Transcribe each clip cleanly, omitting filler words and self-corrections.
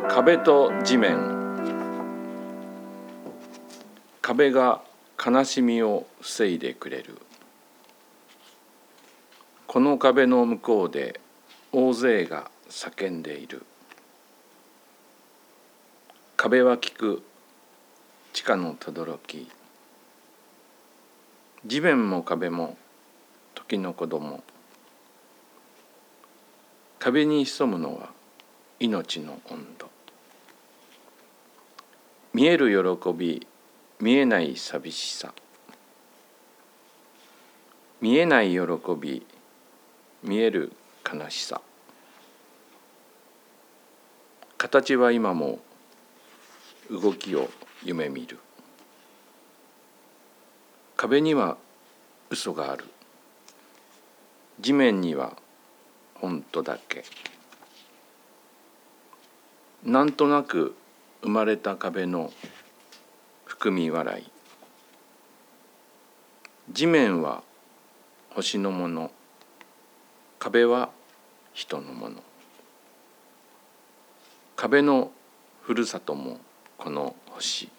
壁と地面。壁が悲しみを防いでくれる。この壁の向こうで大勢が叫んでいる。壁は聞く地下の轟き。地面も壁も時の子供。壁に潜むのは命の温度。見える喜び、見えない寂しさ。見えない喜び、見える悲しさ。形は今も動きを夢見る。壁には嘘がある。地面には本当だけ。なんとなく生まれた壁の含み笑い。地面は星のもの、壁は人のもの。壁のふるさともこの星。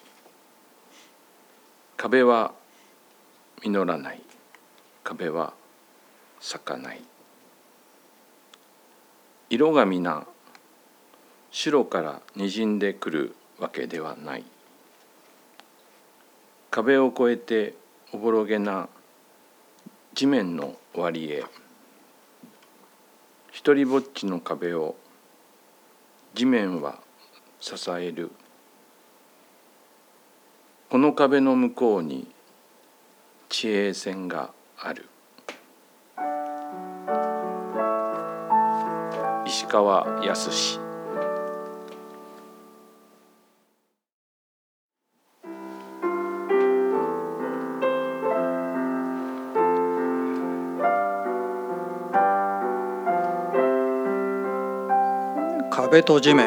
壁は実らない。壁は咲かない。色が皆白からにじんでくるわけではない。壁を越えておぼろげな地面の終わりへ。一りぼっちの壁を地面は支える。この壁の向こうに地平線がある。石川靖。 壁と地面。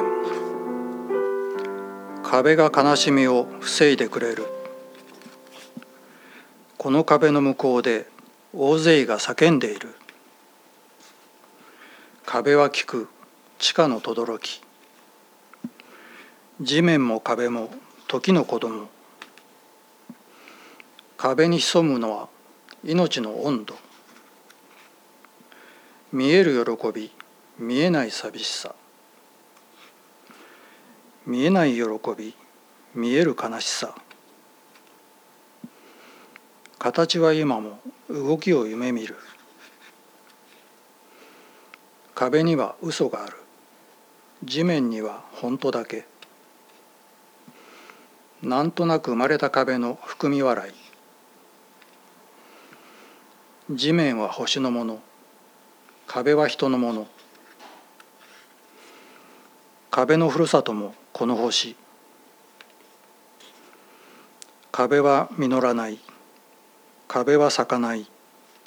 壁が悲しみを防いでくれる。この壁の向こうで大勢が叫んでいる。壁は聞く地下の轟き。地面も壁も時の子供。壁に潜むのは命の温度。見える喜び、見えない寂しさ。見えない喜び、見える悲しさ。形は今も動きを夢見る。壁には嘘がある。地面には本当だけ。なんとなく生まれた壁の含み笑い。地面は星のもの。壁は人のもの。壁のふるさともこの星。壁は実らない。壁は咲かない。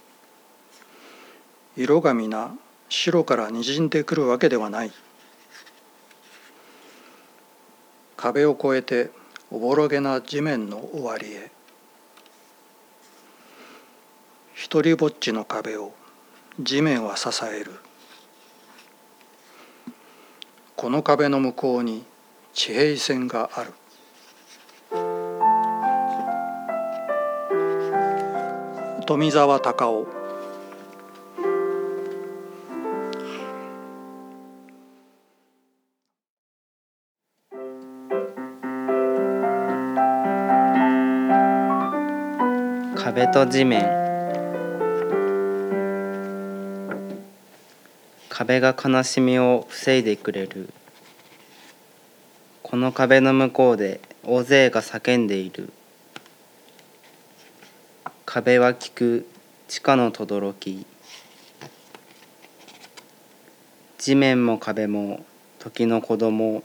色が皆白からにじんでくるわけではない。壁を越えておぼろげな地面の終わりへ。一りぼっちの壁を地面は支える。この壁の向こうに地平線がある。富澤隆夫。 壁と地面。壁が悲しみを防いでくれる。この壁の向こうで大勢が叫んでいる。壁は聞く地下の轟き。地面も壁も時の子供。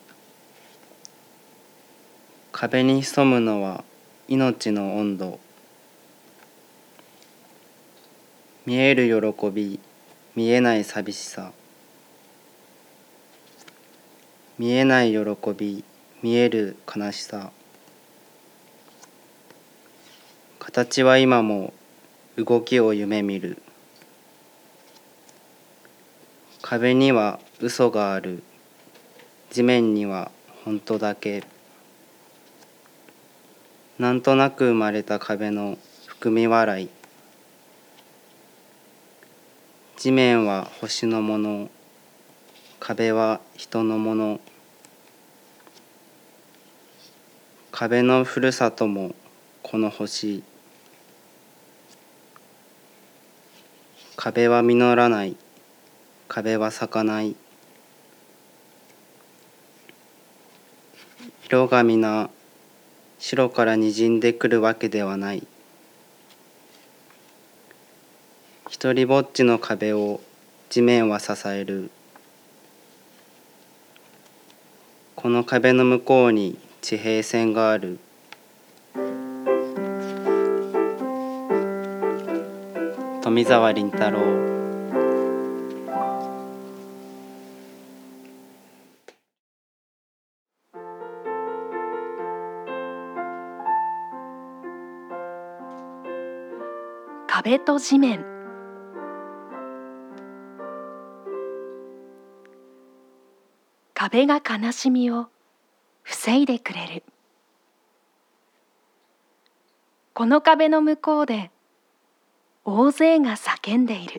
壁に潜むのは命の温度。見える喜び、見えない寂しさ。見えない喜び、見える悲しさ。形は今も動きを夢見る。壁には嘘がある。 地面には本当だけ。なんとなく生まれた壁の含み笑い。地面は星のもの、壁は人のもの。壁のふるさともこの星。壁は実らない、壁は咲かない。色が皆白からにじんでくるわけではない。一りぼっちの壁を地面は支える。この壁の向こうに地平線がある。富澤林太郎。 壁と地面。壁が悲しみを防いでくれる。この壁の向こうで大勢が叫んでいる。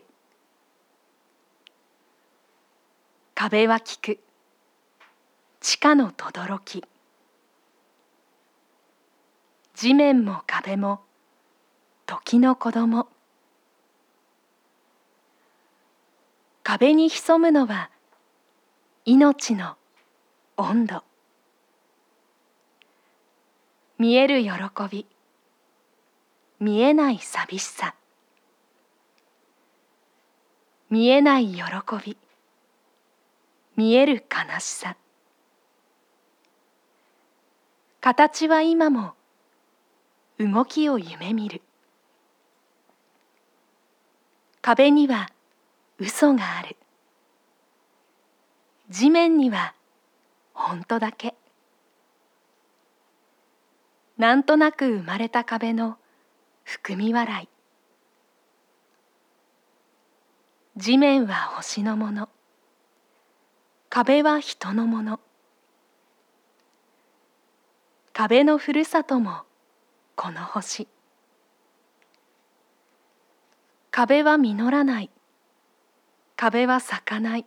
壁は聞く。地下の轟き。地面も壁も時の子供。壁に潜むのは命の温度。見える喜び、見えない寂しさ。見えない喜び、見える悲しさ。形は今も動きを夢見る。壁には嘘がある。地面には本当だけ。なんとなく生まれた壁の含み笑い。地面は星のもの。壁は人のもの。壁のふるさともこの星。壁は実らない。壁は咲かない。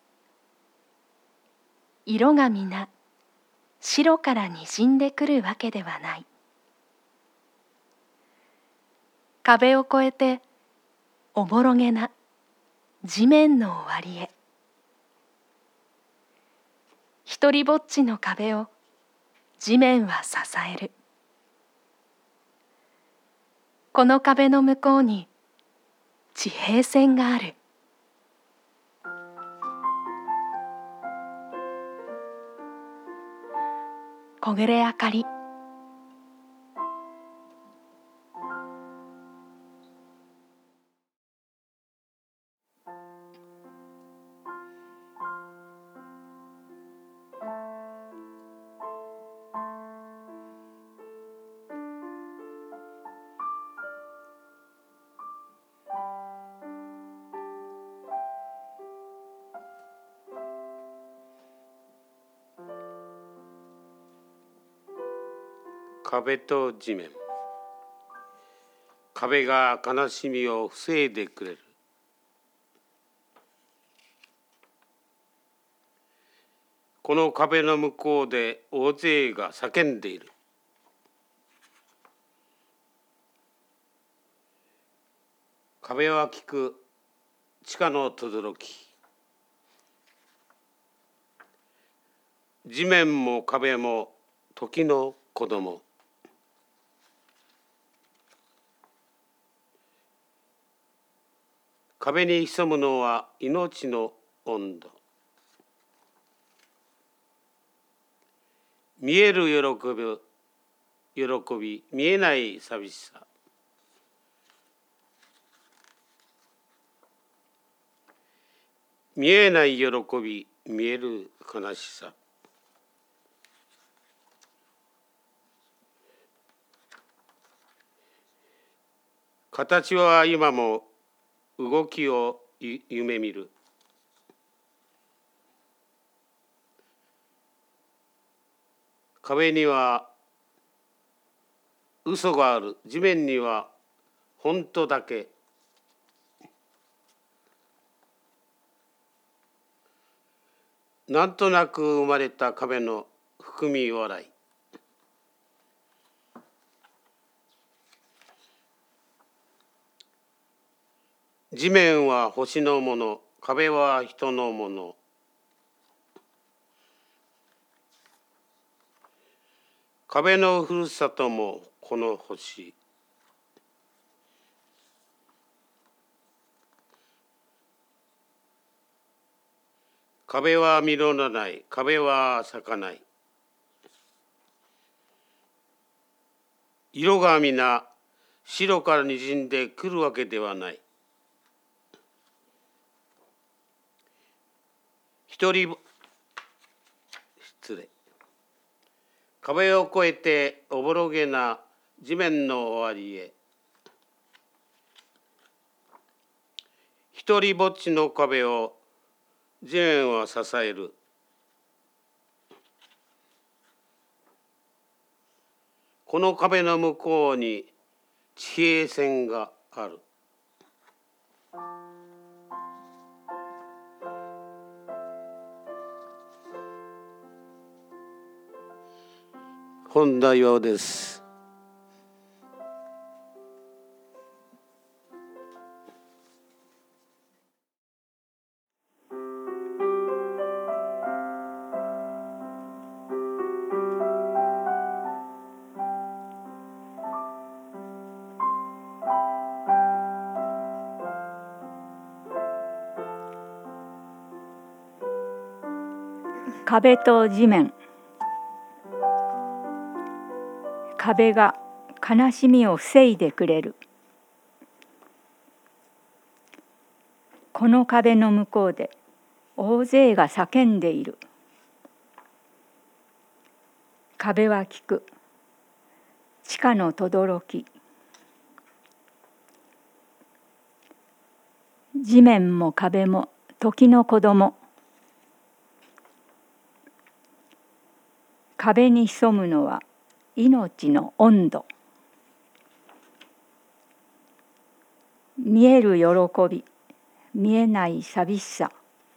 色が皆白からにじんでくるわけではない。壁を越えておぼろげな地面の終わりへ。一りぼっちの壁を地面は支える。この壁の向こうに地平線がある。木暮あかり。 壁と地面。壁が悲しみを防いでくれる。この壁の向こうで大勢が叫んでいる。壁は聞く。地下の轟き。地面も壁も時の子供。壁に潜むのは命の温度。見える喜び、見えない寂しさ。見えない喜び、見える悲しさ。形は今も動きを夢見る。 壁には嘘がある。地面には本当だけ。なんとなく生まれた壁の含み笑い。地面は星のもの、壁は人のもの。壁のふるさともこの星。壁は実らない、壁は咲かない。色が皆白からにじんでくるわけではない。壁を越えておぼろげな地面の終わりへ。一人ぼっちの壁を地面は支える。この壁の向こうに地平線がある。本田洋です。 壁と地面。壁が悲しみを防いでくれる。この壁の向こうで大勢が叫んでいる。壁は聞く。地下の轟き。地面も壁も時の子供。壁に潜むのは命の温度。見える喜び、見えない寂しさ。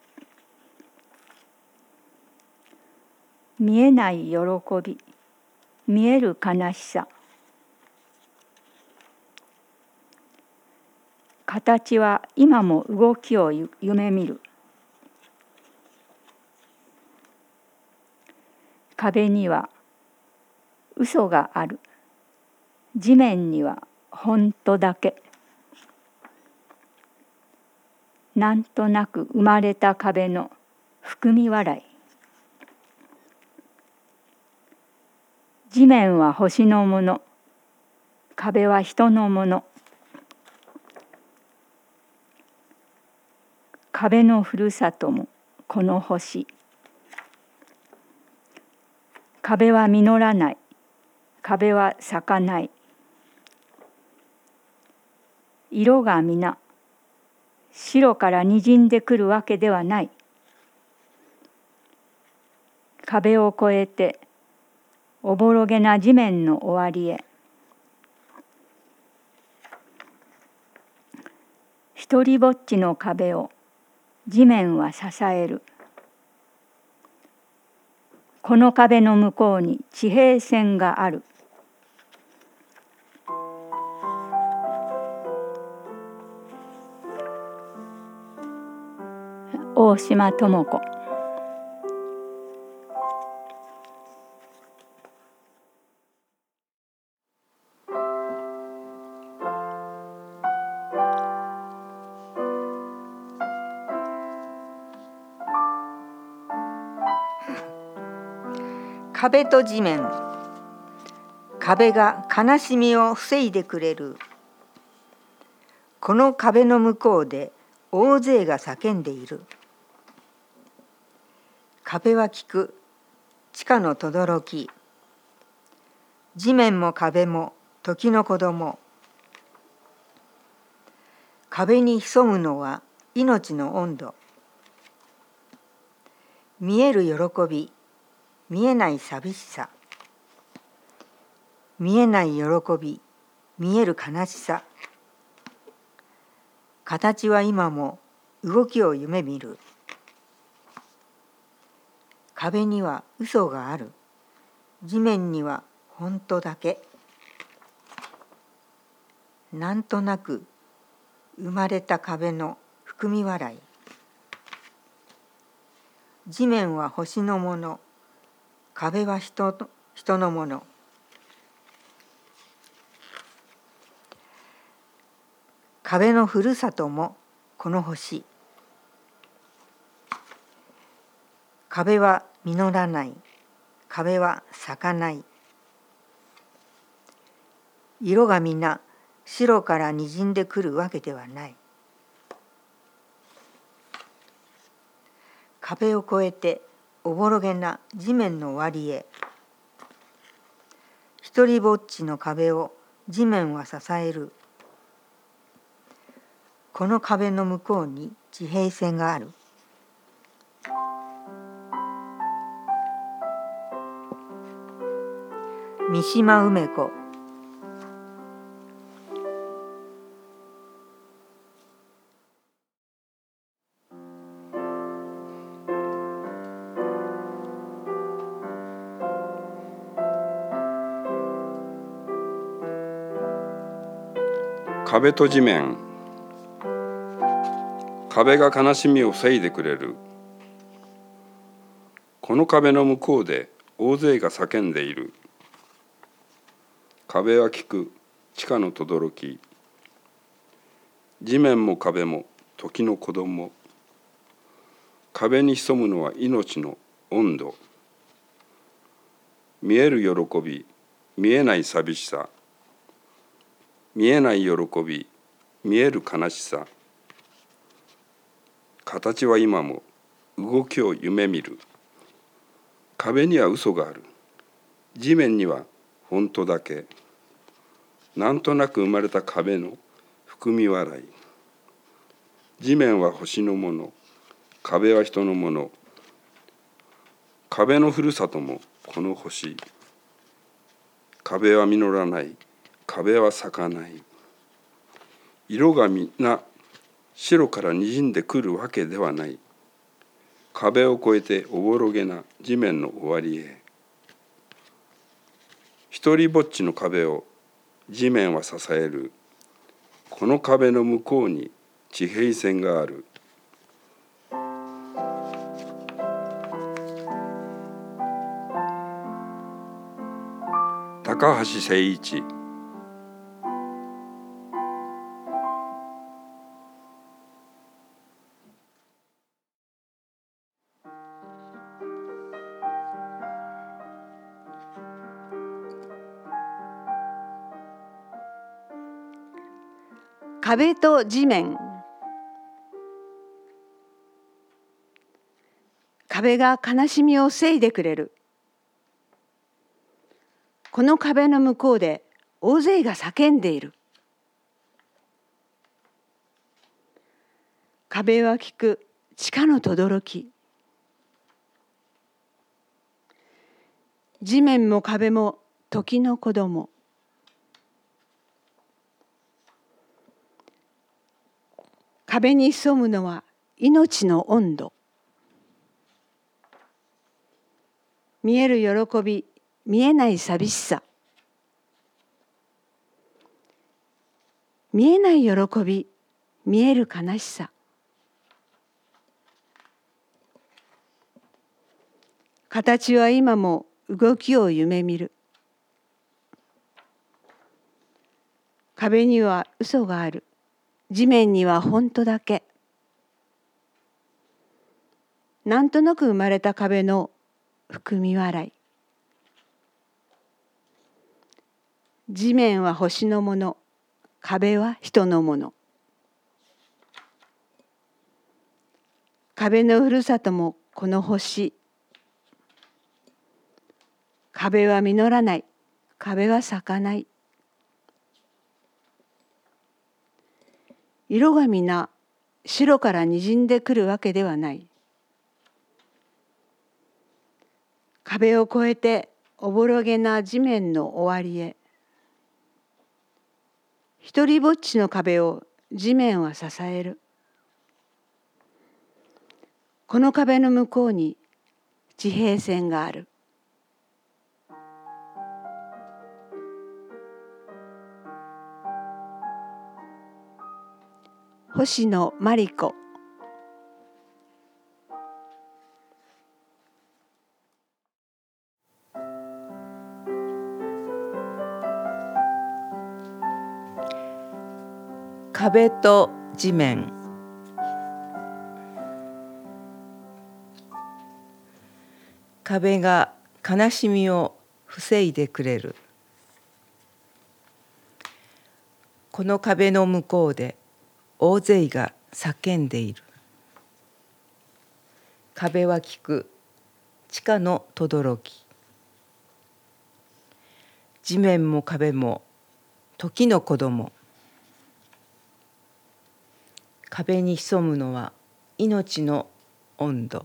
見えない喜び、見える悲しさ。形は今も動きを夢見る。壁には嘘がある。地面には本当だけ。なんとなく生まれた壁の含み笑い。地面は星のもの、壁は人のもの。壁のふるさともこの星。壁は実らない、壁は咲かない。色が皆白からにじんでくるわけではない。壁を越えておぼろげな地面の終わりへ。一りぼっちの壁を地面は支える。この壁の向こうに地平線がある。大島智子。 壁と地面。壁が悲しみを防いでくれる。この壁の向こうで大勢が叫んでいる。壁は聞く。地下の轟き。地面も壁も時の子供。壁に潜むのは命の温度。見える喜び、見えない寂しさ。 見えない喜び、見える悲しさ。形は今も動きを夢見る。壁には嘘がある。地面には本当だけ。なんとなく生まれた壁の含み笑い。地面は星のもの、壁は人のもの。壁のふるさともこの星。壁は実らない。壁は咲かない。色がみな白からにじんでくるわけではない。壁を越えておぼろげな地面の終わりへ。一りぼっちの壁を地面は支える。この壁の向こうに地平線がある。三島梅子。 壁と地面。壁が悲しみを防いでくれる。この壁の向こうで大勢が叫んでいる。壁は聞く地下の轟き。地面も壁も時の子供。壁に潜むのは命の温度。見える喜び、見えない寂しさ。見えない喜び、見える悲しさ。形は今も動きを夢見る。壁には嘘がある。地面には本当だけ。なんとなく生まれた壁の含み笑い。地面は星のもの、壁は人のもの。壁のふるさともこの星。壁は実らない、壁は咲かない。色がみな白からにじんでくるわけではない。壁を越えておぼろげな地面の終わりへ。一りぼっちの壁を地面は支える。この壁の向こうに地平線がある。高橋誠一。 壁と地面。壁が悲しみを防いでくれる。この壁の向こうで大勢が叫んでいる。壁は聞く地下の轟き。地面も壁も時の子供。壁に潜むのは命の温度。見える喜び、見えない寂しさ。見えない喜び、見える悲しさ。形は今も動きを夢見る。壁には嘘がある。地面には本当だけ。なんとなく生まれた壁の含み笑い。地面は星のもの、壁は人のもの。壁のふるさともこの星。壁は実らない、壁は咲かない。色がみな白からにじんでくるわけではない。壁を越えておぼろげな地面の終わりへ。 一りぼっちの壁を地面は支える。この壁の向こうに地平線がある。星野真理子。 壁と地面。壁が悲しみを防いでくれる。この壁の向こうで大勢が叫んでいる。壁は聞く地下の轟き。地面も壁も時の子供。壁に潜むのは命の温度。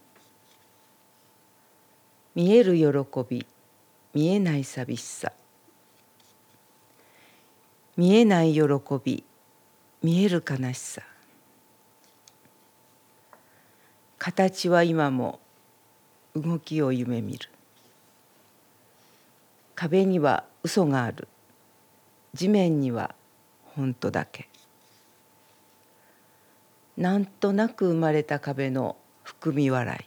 見える喜び、見えない寂しさ。見えない喜び、見える悲しさ。形は今も動きを夢見る。壁には嘘がある。地面には本当だけ。なんとなく生まれた壁の含み笑い。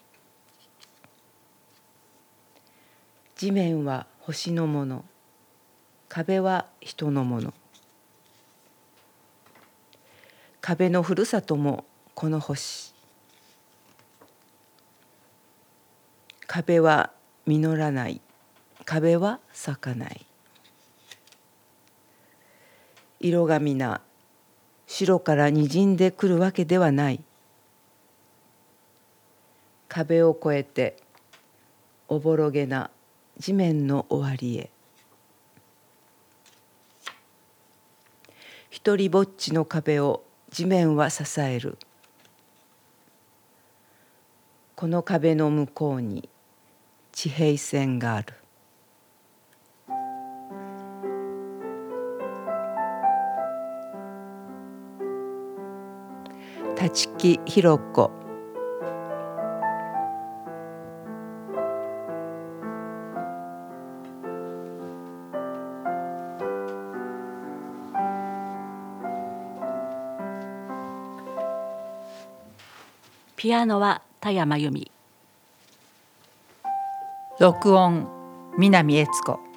地面は星のもの、壁は人のもの。壁のふるさともこの星。壁は実らない、壁は咲かない。色が皆白からにじんでくるわけではない。壁を越えておぼろげな地面の終わりへ。一りぼっちの壁を地面は支える。この壁の向こうに地平線がある。立木弘子。 ピアノは田山由美。 録音南悦子。